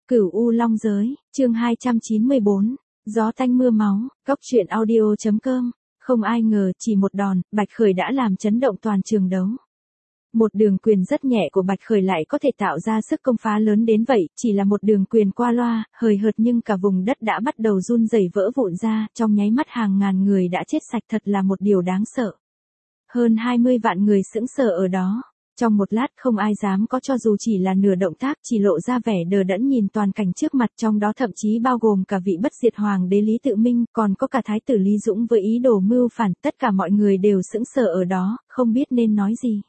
Cửu U Long Giới, chương 294, gió tanh mưa máu, Cóc truyện audio.com, không ai ngờ chỉ một đòn, Bạch Khởi đã làm chấn động toàn trường đấu. Một đường quyền rất nhẹ của Bạch Khởi lại có thể tạo ra sức công phá lớn đến vậy, chỉ là một đường quyền qua loa, hời hợt nhưng cả vùng đất đã bắt đầu run rẩy vỡ vụn ra, trong nháy mắt hàng ngàn người đã chết sạch, thật là một điều đáng sợ. Hơn 20 vạn người sững sờ ở đó. Trong một lát không ai dám có cho dù chỉ là nửa động tác, chỉ lộ ra vẻ đờ đẫn nhìn toàn cảnh trước mặt, trong đó thậm chí bao gồm cả vị bất diệt hoàng đế Lý Tự Minh, còn có cả thái tử Lý Dũng với ý đồ mưu phản, tất cả mọi người đều sững sờ ở đó, không biết nên nói gì.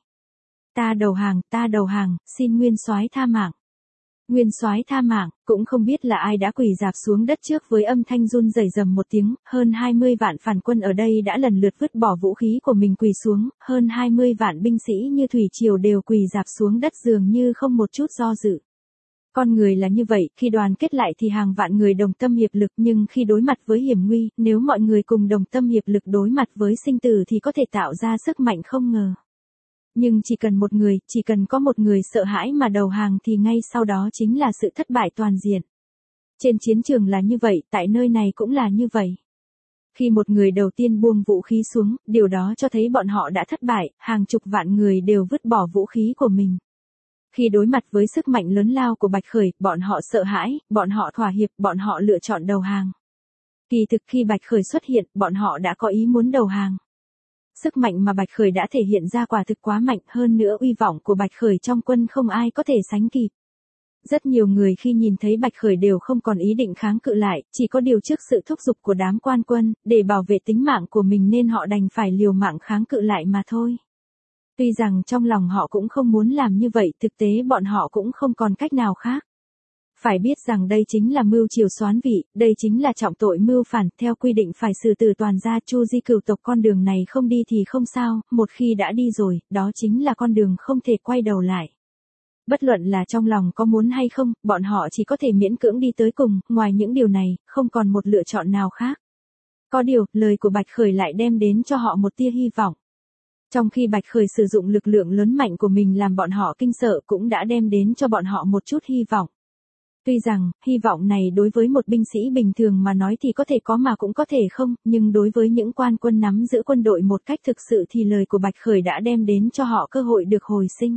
Ta đầu hàng, xin nguyên soái tha mạng. Nguyên soái tha mạng, cũng không biết là ai đã quỳ rạp xuống đất trước với âm thanh run rẩy rầm một tiếng, hơn 20 vạn phản quân ở đây đã lần lượt vứt bỏ vũ khí của mình quỳ xuống, hơn 20 vạn binh sĩ như thủy triều đều quỳ rạp xuống đất dường như không một chút do dự. Con người là như vậy, khi đoàn kết lại thì hàng vạn người đồng tâm hiệp lực, nhưng khi đối mặt với hiểm nguy, nếu mọi người cùng đồng tâm hiệp lực đối mặt với sinh tử thì có thể tạo ra sức mạnh không ngờ. Nhưng chỉ cần có một người sợ hãi mà đầu hàng thì ngay sau đó chính là sự thất bại toàn diện. Trên chiến trường là như vậy, tại nơi này cũng là như vậy. Khi một người đầu tiên buông vũ khí xuống, điều đó cho thấy bọn họ đã thất bại, hàng chục vạn người đều vứt bỏ vũ khí của mình. Khi đối mặt với sức mạnh lớn lao của Bạch Khởi, bọn họ sợ hãi, bọn họ thỏa hiệp, bọn họ lựa chọn đầu hàng. Kỳ thực khi Bạch Khởi xuất hiện, bọn họ đã có ý muốn đầu hàng. Sức mạnh mà Bạch Khởi đã thể hiện ra quả thực quá mạnh, hơn nữa uy vọng của Bạch Khởi trong quân không ai có thể sánh kịp. Rất nhiều người khi nhìn thấy Bạch Khởi đều không còn ý định kháng cự lại, chỉ có điều trước sự thúc giục của đám quan quân, để bảo vệ tính mạng của mình nên họ đành phải liều mạng kháng cự lại mà thôi. Tuy rằng trong lòng họ cũng không muốn làm như vậy, thực tế bọn họ cũng không còn cách nào khác. Phải biết rằng đây chính là mưu triều soán vị, đây chính là trọng tội mưu phản, theo quy định phải xử tử toàn gia Chu Di cửu tộc, con đường này không đi thì không sao, một khi đã đi rồi, đó chính là con đường không thể quay đầu lại. Bất luận là trong lòng có muốn hay không, bọn họ chỉ có thể miễn cưỡng đi tới cùng, ngoài những điều này, không còn một lựa chọn nào khác. Có điều, lời của Bạch Khởi lại đem đến cho họ một tia hy vọng. Trong khi Bạch Khởi sử dụng lực lượng lớn mạnh của mình làm bọn họ kinh sợ cũng đã đem đến cho bọn họ một chút hy vọng. Tuy rằng, hy vọng này đối với một binh sĩ bình thường mà nói thì có thể có mà cũng có thể không, nhưng đối với những quan quân nắm giữ quân đội một cách thực sự thì lời của Bạch Khởi đã đem đến cho họ cơ hội được hồi sinh.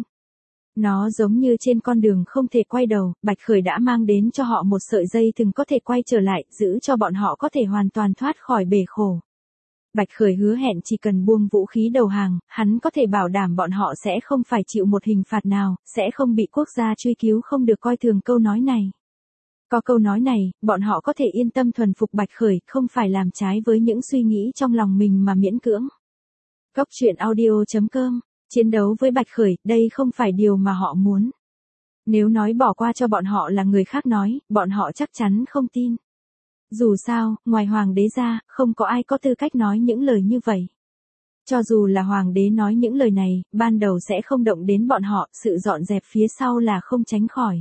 Nó giống như trên con đường không thể quay đầu, Bạch Khởi đã mang đến cho họ một sợi dây thừng có thể quay trở lại, giữ cho bọn họ có thể hoàn toàn thoát khỏi bể khổ. Bạch Khởi hứa hẹn chỉ cần buông vũ khí đầu hàng, hắn có thể bảo đảm bọn họ sẽ không phải chịu một hình phạt nào, sẽ không bị quốc gia truy cứu, không được coi thường câu nói này. Có câu nói này, bọn họ có thể yên tâm thuần phục Bạch Khởi, không phải làm trái với những suy nghĩ trong lòng mình mà miễn cưỡng. Cóc truyện audio.com, chiến đấu với Bạch Khởi, đây không phải điều mà họ muốn. Nếu nói bỏ qua cho bọn họ là người khác nói, bọn họ chắc chắn không tin. Dù sao, ngoài hoàng đế ra, không có ai có tư cách nói những lời như vậy. Cho dù là hoàng đế nói những lời này, ban đầu sẽ không động đến bọn họ, sự dọn dẹp phía sau là không tránh khỏi.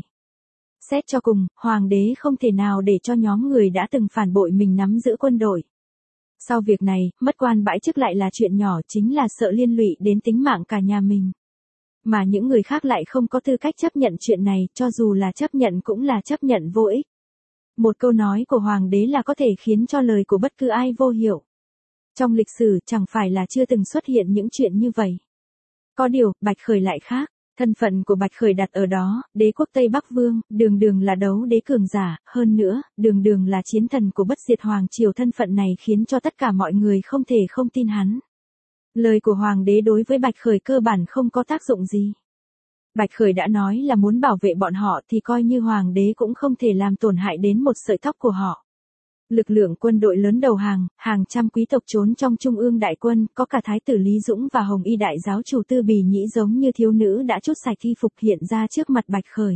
Xét cho cùng, hoàng đế không thể nào để cho nhóm người đã từng phản bội mình nắm giữ quân đội. Sau việc này, mất quan bãi chức lại là chuyện nhỏ, chính là sợ liên lụy đến tính mạng cả nhà mình. Mà những người khác lại không có tư cách chấp nhận chuyện này, cho dù là chấp nhận cũng là chấp nhận vô ích. Một câu nói của hoàng đế là có thể khiến cho lời của bất cứ ai vô hiệu. Trong lịch sử chẳng phải là chưa từng xuất hiện những chuyện như vậy. Có điều, Bạch Khởi lại khác. Thân phận của Bạch Khởi đặt ở đó, đế quốc Tây Bắc Vương, đường đường là đấu đế cường giả, hơn nữa, đường đường là chiến thần của bất diệt hoàng triều, thân phận này khiến cho tất cả mọi người không thể không tin hắn. Lời của hoàng đế đối với Bạch Khởi cơ bản không có tác dụng gì. Bạch Khởi đã nói là muốn bảo vệ bọn họ thì coi như hoàng đế cũng không thể làm tổn hại đến một sợi tóc của họ. Lực lượng quân đội lớn đầu hàng, hàng trăm quý tộc trốn trong trung ương đại quân, có cả thái tử Lý Dũng và Hồng Y đại giáo chủ Tư Bì Nhĩ giống như thiếu nữ đã trút sạch y phục hiện ra trước mặt Bạch Khởi.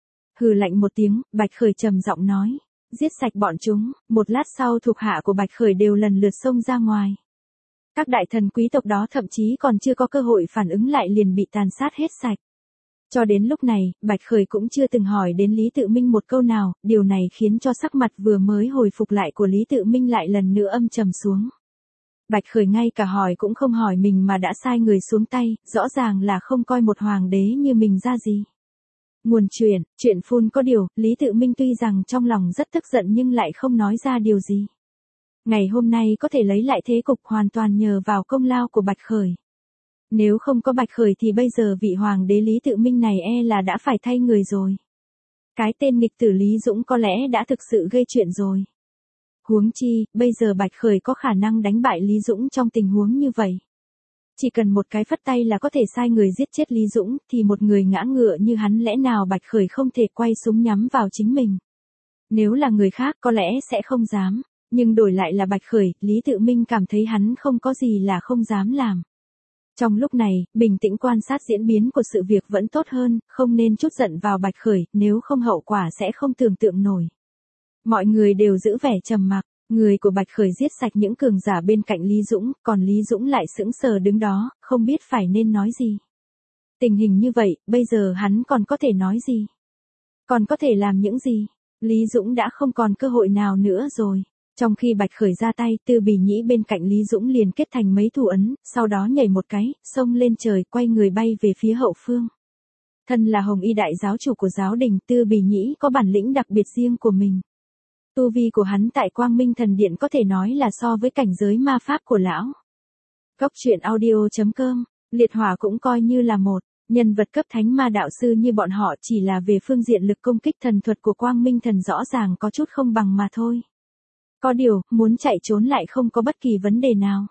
Hừ lạnh một tiếng, Bạch Khởi trầm giọng nói, giết sạch bọn chúng. Một lát sau thuộc hạ của Bạch Khởi đều lần lượt xông ra ngoài. Các đại thần quý tộc đó thậm chí còn chưa có cơ hội phản ứng lại liền bị tàn sát hết sạch. Cho đến lúc này, Bạch Khởi cũng chưa từng hỏi đến Lý Tự Minh một câu nào, điều này khiến cho sắc mặt vừa mới hồi phục lại của Lý Tự Minh lại lần nữa âm trầm xuống. Bạch Khởi ngay cả hỏi cũng không hỏi mình mà đã sai người xuống tay, rõ ràng là không coi một hoàng đế như mình ra gì. Nguồn truyện phun có điều, Lý Tự Minh tuy rằng trong lòng rất tức giận nhưng lại không nói ra điều gì. Ngày hôm nay có thể lấy lại thế cục hoàn toàn nhờ vào công lao của Bạch Khởi. Nếu không có Bạch Khởi thì bây giờ vị hoàng đế Lý Tự Minh này là đã phải thay người rồi. Cái tên nghịch tử Lý Dũng có lẽ đã thực sự gây chuyện rồi. Huống chi, bây giờ Bạch Khởi có khả năng đánh bại Lý Dũng trong tình huống như vậy. Chỉ cần một cái phất tay là có thể sai người giết chết Lý Dũng, thì một người ngã ngựa như hắn lẽ nào Bạch Khởi không thể quay súng nhắm vào chính mình. Nếu là người khác có lẽ sẽ không dám, nhưng đổi lại là Bạch Khởi, Lý Tự Minh cảm thấy hắn không có gì là không dám làm. Trong lúc này, bình tĩnh quan sát diễn biến của sự việc vẫn tốt hơn, không nên trút giận vào Bạch Khởi, nếu không hậu quả sẽ không tưởng tượng nổi. Mọi người đều giữ vẻ trầm mặc, người của Bạch Khởi giết sạch những cường giả bên cạnh Lý Dũng, còn Lý Dũng lại sững sờ đứng đó, không biết phải nên nói gì. Tình hình như vậy, bây giờ hắn còn có thể nói gì? Còn có thể làm những gì? Lý Dũng đã không còn cơ hội nào nữa rồi. Trong khi Bạch Khởi ra tay, Tư Bì Nhĩ bên cạnh Lý Dũng liền kết thành mấy thủ ấn, sau đó nhảy một cái, xông lên trời, quay người bay về phía hậu phương. Thân là Hồng Y đại giáo chủ của giáo đình, Tư Bì Nhĩ có bản lĩnh đặc biệt riêng của mình. Tu vi của hắn tại Quang Minh Thần Điện có thể nói là so với cảnh giới ma pháp của lão. Góc truyện audio.com, liệt hỏa cũng coi như là một nhân vật cấp thánh ma đạo sư như bọn họ, chỉ là về phương diện lực công kích thần thuật của Quang Minh Thần rõ ràng có chút không bằng mà thôi. Có điều, muốn chạy trốn lại không có bất kỳ vấn đề nào.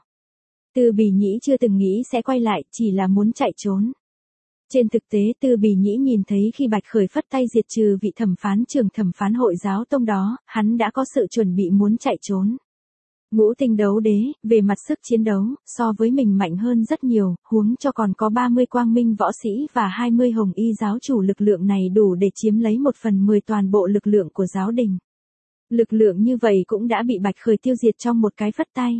Tư Bì Nhĩ chưa từng nghĩ sẽ quay lại, chỉ là muốn chạy trốn. Trên thực tế Tư Bì Nhĩ nhìn thấy khi Bạch Khởi phất tay diệt trừ vị thẩm phán trưởng thẩm phán hội giáo tông đó, hắn đã có sự chuẩn bị muốn chạy trốn. Ngũ tinh đấu đế, về mặt sức chiến đấu, so với mình mạnh hơn rất nhiều, huống cho còn có 30 quang minh võ sĩ và 20 hồng y giáo chủ, lực lượng này đủ để chiếm lấy 1/10 toàn bộ lực lượng của giáo đình. Lực lượng như vậy cũng đã bị Bạch Khởi tiêu diệt trong một cái phất tay.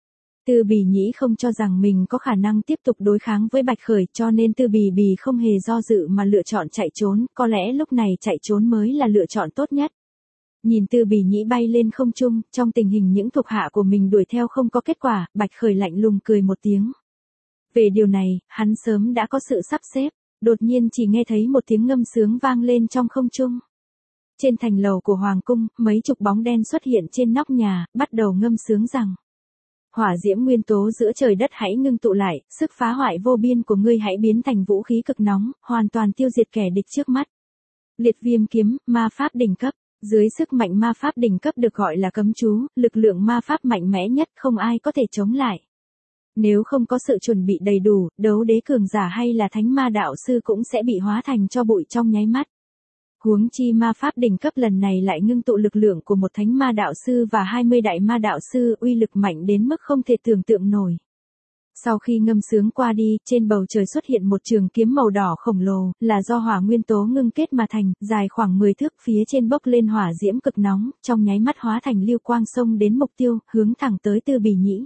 Tư Bì Nhĩ không cho rằng mình có khả năng tiếp tục đối kháng với Bạch Khởi, cho nên Tư Bì không hề do dự mà lựa chọn chạy trốn, có lẽ lúc này chạy trốn mới là lựa chọn tốt nhất. Nhìn Tư Bì Nhĩ bay lên không trung, trong tình hình những thuộc hạ của mình đuổi theo không có kết quả, Bạch Khởi lạnh lùng cười một tiếng. Về điều này, hắn sớm đã có sự sắp xếp, đột nhiên chỉ nghe thấy một tiếng ngâm sướng vang lên trong không trung. Trên thành lầu của Hoàng cung, mấy chục bóng đen xuất hiện trên nóc nhà, bắt đầu ngâm sướng rằng: hỏa diễm nguyên tố giữa trời đất hãy ngưng tụ lại, sức phá hoại vô biên của ngươi hãy biến thành vũ khí cực nóng, hoàn toàn tiêu diệt kẻ địch trước mắt. Liệt viêm kiếm, ma pháp đỉnh cấp. Dưới sức mạnh ma pháp đỉnh cấp được gọi là cấm chú, lực lượng ma pháp mạnh mẽ nhất, không ai có thể chống lại. Nếu không có sự chuẩn bị đầy đủ, đấu đế cường giả hay là thánh ma đạo sư cũng sẽ bị hóa thành tro bụi trong nháy mắt. Huống chi ma pháp đỉnh cấp lần này lại ngưng tụ lực lượng của một thánh ma đạo sư và 20 đại ma đạo sư, uy lực mạnh đến mức không thể tưởng tượng nổi. Sau khi ngâm sướng qua đi, trên bầu trời xuất hiện một trường kiếm màu đỏ khổng lồ, là do hỏa nguyên tố ngưng kết mà thành, dài khoảng 10 thước, phía trên bốc lên hỏa diễm cực nóng, trong nháy mắt hóa thành lưu quang xông đến mục tiêu, hướng thẳng tới Tư Bì Nhĩ.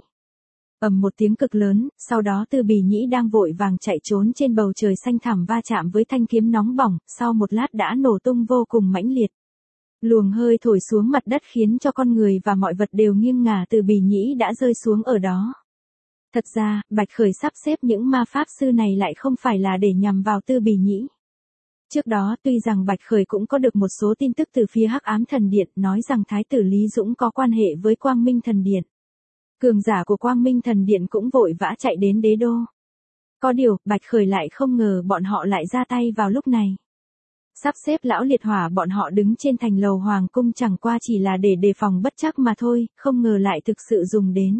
Ầm một tiếng cực lớn, sau đó Tư Bì Nhĩ đang vội vàng chạy trốn trên bầu trời xanh thẳm va chạm với thanh kiếm nóng bỏng, sau một lát đã nổ tung vô cùng mãnh liệt. Luồng hơi thổi xuống mặt đất khiến cho con người và mọi vật đều nghiêng ngả, Tư Bì Nhĩ đã rơi xuống ở đó. Thật ra, Bạch Khởi sắp xếp những ma pháp sư này lại không phải là để nhằm vào Tư Bì Nhĩ. Trước đó tuy rằng Bạch Khởi cũng có được một số tin tức từ phía Hắc Ám Thần Điện, nói rằng Thái tử Lý Dũng có quan hệ với Quang Minh Thần Điện. Cường giả của Quang Minh Thần Điện cũng vội vã chạy đến đế đô. Có điều, Bạch Khởi lại không ngờ bọn họ lại ra tay vào lúc này. Sắp xếp lão liệt hỏa bọn họ đứng trên thành lầu Hoàng cung chẳng qua chỉ là để đề phòng bất trắc mà thôi, không ngờ lại thực sự dùng đến.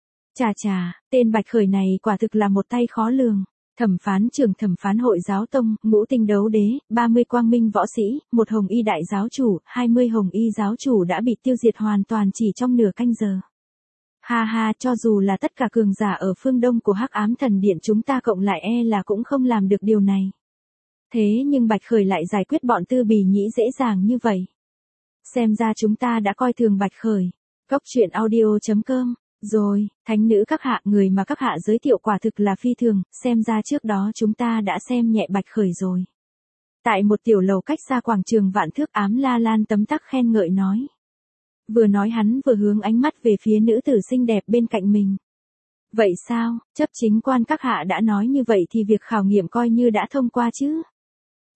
Chà, tên Bạch Khởi này quả thực là một tay khó lường. Thẩm phán trưởng thẩm phán hội giáo tông, ngũ tinh đấu đế, 30 quang minh võ sĩ, một hồng y đại giáo chủ, 20 hồng y giáo chủ đã bị tiêu diệt hoàn toàn chỉ trong nửa canh giờ. Ha, cho dù là tất cả cường giả ở phương đông của Hắc Ám Thần Điện chúng ta cộng lại là cũng không làm được điều này. Thế nhưng Bạch Khởi lại giải quyết bọn Tư Bì Nhĩ dễ dàng như vậy. Xem ra chúng ta đã coi thường Bạch Khởi. Góc truyện audio.com. Rồi, thánh nữ các hạ, người mà các hạ giới thiệu quả thực là phi thường, xem ra trước đó chúng ta đã xem nhẹ Bạch Khởi rồi. Tại một tiểu lầu cách xa quảng trường vạn thước, Ám La Lan tấm tắc khen ngợi nói. Vừa nói hắn vừa hướng ánh mắt về phía nữ tử xinh đẹp bên cạnh mình. Vậy sao, chấp chính quan các hạ đã nói như vậy thì việc khảo nghiệm coi như đã thông qua chứ?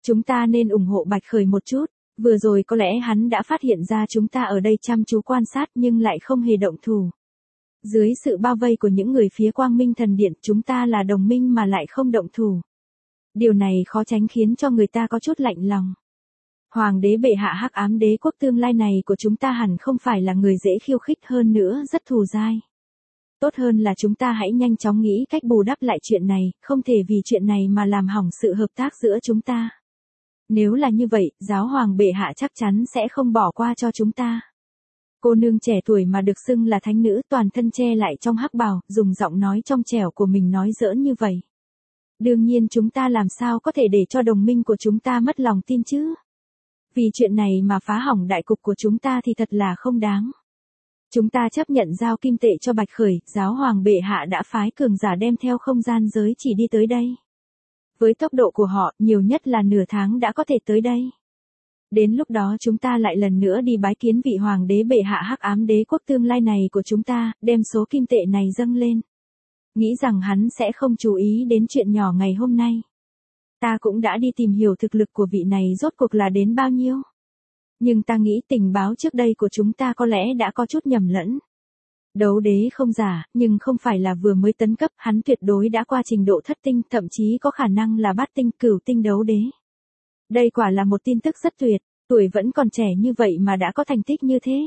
Chúng ta nên ủng hộ Bạch Khởi một chút, vừa rồi có lẽ hắn đã phát hiện ra chúng ta ở đây chăm chú quan sát nhưng lại không hề động thủ. Dưới sự bao vây của những người phía Quang Minh Thần Điện, chúng ta là đồng minh mà lại không động thủ. Điều này khó tránh khiến cho người ta có chút lạnh lòng. Hoàng đế bệ hạ Hắc Ám Đế quốc tương lai này của chúng ta hẳn không phải là người dễ khiêu khích, hơn nữa rất thù dai. Tốt hơn là chúng ta hãy nhanh chóng nghĩ cách bù đắp lại chuyện này, không thể vì chuyện này mà làm hỏng sự hợp tác giữa chúng ta. Nếu là như vậy, giáo hoàng bệ hạ chắc chắn sẽ không bỏ qua cho chúng ta. Cô nương trẻ tuổi mà được xưng là thánh nữ, toàn thân che lại trong hắc bào, dùng giọng nói trong trẻo của mình nói giỡn như vậy. Đương nhiên chúng ta làm sao có thể để cho đồng minh của chúng ta mất lòng tin chứ? Vì chuyện này mà phá hỏng đại cục của chúng ta thì thật là không đáng. Chúng ta chấp nhận giao kim tệ cho Bạch Khởi, giáo hoàng bệ hạ đã phái cường giả đem theo không gian giới chỉ đi tới đây. Với tốc độ của họ, nhiều nhất là nửa tháng đã có thể tới đây. Đến lúc đó chúng ta lại lần nữa đi bái kiến vị hoàng đế bệ hạ Hắc Ám Đế quốc tương lai này của chúng ta, đem số kim tệ này dâng lên. Nghĩ rằng hắn sẽ không chú ý đến chuyện nhỏ ngày hôm nay. Ta cũng đã đi tìm hiểu thực lực của vị này rốt cuộc là đến bao nhiêu. Nhưng ta nghĩ tình báo trước đây của chúng ta có lẽ đã có chút nhầm lẫn. Đấu đế không giả, nhưng không phải là vừa mới tấn cấp, hắn tuyệt đối đã qua trình độ thất tinh, thậm chí có khả năng là bát tinh, cửu tinh đấu đế. Đây quả là một tin tức rất tuyệt, tuổi vẫn còn trẻ như vậy mà đã có thành tích như thế.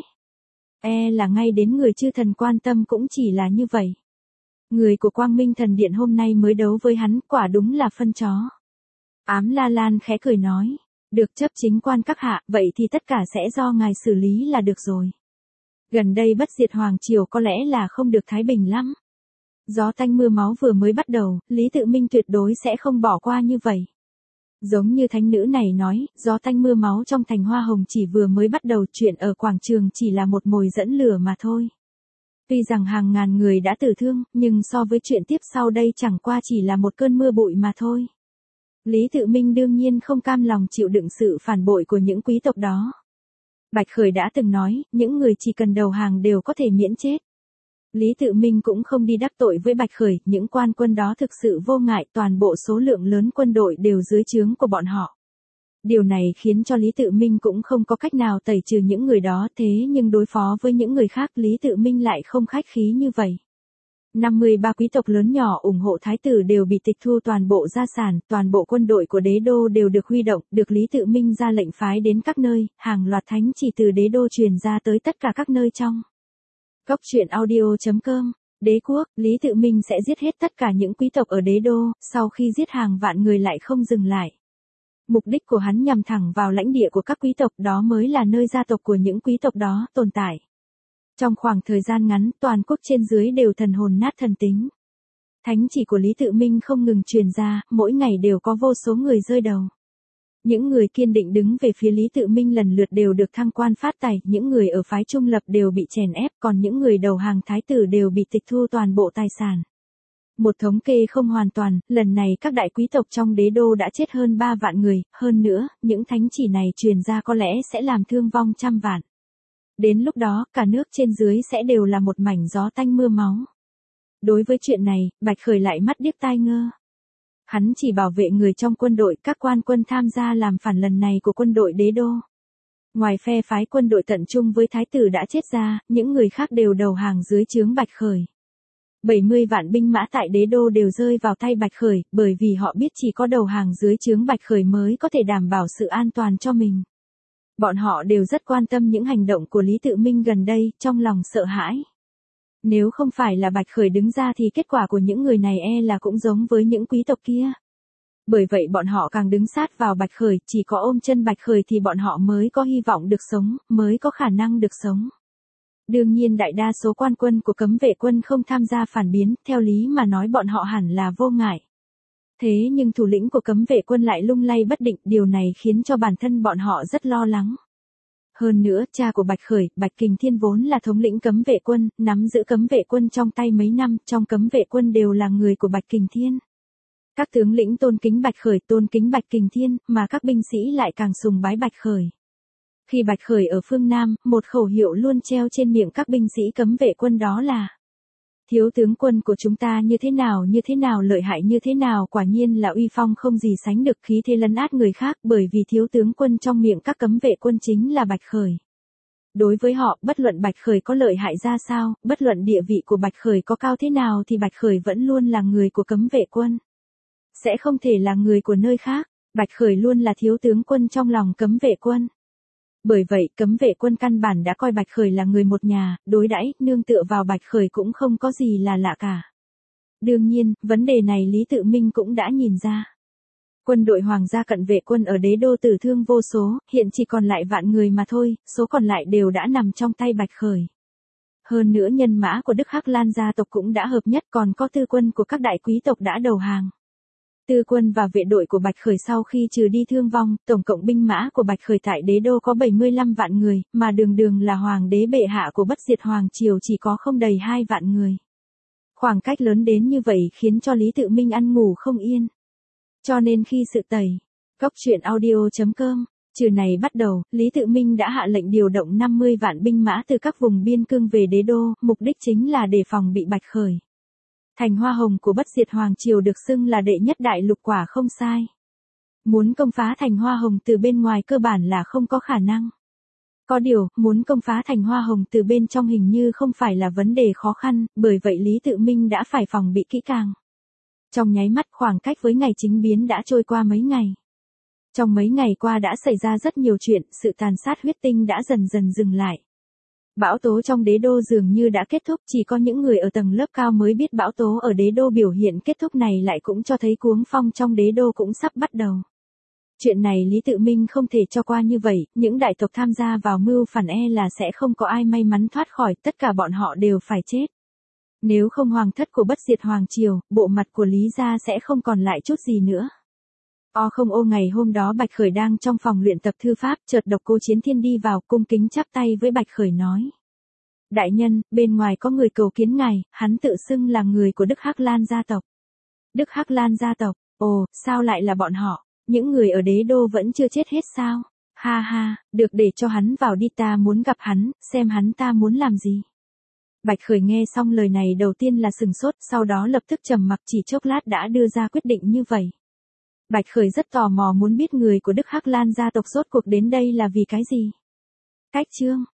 Là ngay đến người chư thần quan tâm cũng chỉ là như vậy. Người của Quang Minh Thần Điện hôm nay mới đấu với hắn, quả đúng là phân chó. Ám La Lan khẽ cười nói, được chấp chính quan các hạ, vậy thì tất cả sẽ do ngài xử lý là được rồi. Gần đây bất diệt hoàng triều có lẽ là không được thái bình lắm. Gió tanh mưa máu vừa mới bắt đầu, Lý Tự Minh tuyệt đối sẽ không bỏ qua như vậy. Giống như thánh nữ này nói, gió tanh mưa máu trong thành Hoa Hồng chỉ vừa mới bắt đầu, chuyện ở quảng trường chỉ là một mồi dẫn lửa mà thôi. Tuy rằng hàng ngàn người đã tử thương, nhưng so với chuyện tiếp sau đây chẳng qua chỉ là một cơn mưa bụi mà thôi. Lý Tự Minh đương nhiên không cam lòng chịu đựng sự phản bội của những quý tộc đó. Bạch Khởi đã từng nói, những người chỉ cần đầu hàng đều có thể miễn chết. Lý Tự Minh cũng không đi đắc tội với Bạch Khởi, những quan quân đó thực sự vô ngại, toàn bộ số lượng lớn quân đội đều dưới trướng của bọn họ. Điều này khiến cho Lý Tự Minh cũng không có cách nào tẩy trừ những người đó, thế nhưng đối phó với những người khác Lý Tự Minh lại không khách khí như vậy. 53 quý tộc lớn nhỏ ủng hộ thái tử đều bị tịch thu toàn bộ gia sản, toàn bộ quân đội của đế đô đều được huy động, được Lý Tự Minh ra lệnh phái đến các nơi, hàng loạt thánh chỉ từ đế đô truyền ra tới tất cả các nơi trong. Cốc truyện audio.com, đế quốc, Lý Tự Minh sẽ giết hết tất cả những quý tộc ở đế đô, sau khi giết hàng vạn người lại không dừng lại. Mục đích của hắn nhằm thẳng vào lãnh địa của các quý tộc, đó mới là nơi gia tộc của những quý tộc đó tồn tại. Trong khoảng thời gian ngắn, toàn quốc trên dưới đều thần hồn nát thần tính. Thánh chỉ của Lý Tự Minh không ngừng truyền ra, mỗi ngày đều có vô số người rơi đầu. Những người kiên định đứng về phía Lý Tự Minh lần lượt đều được thăng quan phát tài, những người ở phái trung lập đều bị chèn ép, còn những người đầu hàng thái tử đều bị tịch thu toàn bộ tài sản. Một thống kê không hoàn toàn, lần này các đại quý tộc trong đế đô đã chết hơn 3 vạn người, hơn nữa, những thánh chỉ này truyền ra có lẽ sẽ làm thương vong trăm vạn. Đến lúc đó, cả nước trên dưới sẽ đều là một mảnh gió tanh mưa máu. Đối với chuyện này, Bạch Khởi lại mắt điếc tai ngơ. Hắn chỉ bảo vệ người trong quân đội, các quan quân tham gia làm phản lần này của quân đội đế đô. Ngoài phe phái quân đội tận trung với thái tử đã chết ra, những người khác đều đầu hàng dưới trướng Bạch Khởi. 70 vạn binh mã tại đế đô đều rơi vào tay Bạch Khởi, bởi vì họ biết chỉ có đầu hàng dưới trướng Bạch Khởi mới có thể đảm bảo sự an toàn cho mình. Bọn họ đều rất quan tâm những hành động của Lý Tự Minh gần đây, trong lòng sợ hãi. Nếu không phải là Bạch Khởi đứng ra thì kết quả của những người này là cũng giống với những quý tộc kia. Bởi vậy bọn họ càng đứng sát vào Bạch Khởi, chỉ có ôm chân Bạch Khởi thì bọn họ mới có hy vọng được sống, mới có khả năng được sống. Đương nhiên đại đa số quan quân của cấm vệ quân không tham gia phản biến, theo lý mà nói bọn họ hẳn là vô ngại. Thế nhưng thủ lĩnh của cấm vệ quân lại lung lay bất định, điều này khiến cho bản thân bọn họ rất lo lắng. Hơn nữa, cha của Bạch Khởi, Bạch Kình Thiên vốn là thống lĩnh cấm vệ quân, nắm giữ cấm vệ quân trong tay mấy năm, trong cấm vệ quân đều là người của Bạch Kình Thiên. Các tướng lĩnh tôn kính Bạch Khởi, tôn kính Bạch Kình Thiên, mà các binh sĩ lại càng sùng bái Bạch Khởi. Khi Bạch Khởi ở phương Nam, một khẩu hiệu luôn treo trên miệng các binh sĩ cấm vệ quân đó là Thiếu tướng quân của chúng ta như thế nào lợi hại như thế nào, quả nhiên là uy phong không gì sánh được, khí thế lấn át người khác, bởi vì thiếu tướng quân trong miệng các cấm vệ quân chính là Bạch Khởi. Đối với họ, bất luận Bạch Khởi có lợi hại ra sao, bất luận địa vị của Bạch Khởi có cao thế nào thì Bạch Khởi vẫn luôn là người của cấm vệ quân. Sẽ không thể là người của nơi khác, Bạch Khởi luôn là thiếu tướng quân trong lòng cấm vệ quân. Bởi vậy, cấm vệ quân căn bản đã coi Bạch Khởi là người một nhà, đối đãi nương tựa vào Bạch Khởi cũng không có gì là lạ cả. Đương nhiên, vấn đề này Lý Tự Minh cũng đã nhìn ra. Quân đội Hoàng gia cận vệ quân ở đế đô tử thương vô số, hiện chỉ còn lại vạn người mà thôi, số còn lại đều đã nằm trong tay Bạch Khởi. Hơn nữa nhân mã của Đức Hắc Lan gia tộc cũng đã hợp nhất, còn có tư quân của các đại quý tộc đã đầu hàng. Tư quân và vệ đội của Bạch Khởi sau khi trừ đi thương vong, tổng cộng binh mã của Bạch Khởi tại đế đô có 75 vạn người, mà đường đường là hoàng đế bệ hạ của bất diệt hoàng triều chỉ có không đầy 2 vạn người. Khoảng cách lớn đến như vậy khiến cho Lý Tự Minh ăn ngủ không yên. Cho nên khi sự tẩy, cốc truyện audio.com, trừ này bắt đầu, Lý Tự Minh đã hạ lệnh điều động 50 vạn binh mã từ các vùng biên cương về đế đô, mục đích chính là đề phòng bị Bạch Khởi. Thành Hoa Hồng của bất diệt hoàng triều được xưng là đệ nhất đại lục quả không sai. Muốn công phá Thành Hoa Hồng từ bên ngoài cơ bản là không có khả năng. Có điều, muốn công phá Thành Hoa Hồng từ bên trong hình như không phải là vấn đề khó khăn, bởi vậy Lý Tự Minh đã phải phòng bị kỹ càng. Trong nháy mắt khoảng cách với ngày chính biến đã trôi qua mấy ngày. Trong mấy ngày qua đã xảy ra rất nhiều chuyện, sự tàn sát huyết tinh đã dần dần dừng lại. Bão tố trong đế đô dường như đã kết thúc, chỉ có những người ở tầng lớp cao mới biết bão tố ở đế đô biểu hiện kết thúc này lại cũng cho thấy cuống phong trong đế đô cũng sắp bắt đầu. Chuyện này Lý Tự Minh không thể cho qua như vậy, những đại tộc tham gia vào mưu phản là sẽ không có ai may mắn thoát khỏi, tất cả bọn họ đều phải chết. Nếu không hoàng thất của bất diệt hoàng triều, bộ mặt của Lý gia sẽ không còn lại chút gì nữa. Ngày hôm đó Bạch Khởi đang trong phòng luyện tập thư pháp, chợt Độc Cô Chiến Thiên đi vào, cung kính chắp tay với Bạch Khởi nói: "Đại nhân, bên ngoài có người cầu kiến ngài." Hắn tự xưng là người của Đức Hắc Lan gia tộc. Đức Hắc Lan gia tộc? Ồ, sao lại là bọn họ? Những người ở đế đô vẫn chưa chết hết sao? Ha ha, được, để cho hắn vào đi, ta muốn gặp hắn, xem hắn ta muốn làm gì. Bạch Khởi nghe xong lời này đầu tiên là sừng sốt, sau đó lập tức trầm mặc, chỉ chốc lát đã đưa ra quyết định như vậy. Bạch Khởi rất tò mò muốn biết người của Đức Hắc Lan gia tộc rốt cuộc đến đây là vì cái gì. Cách chương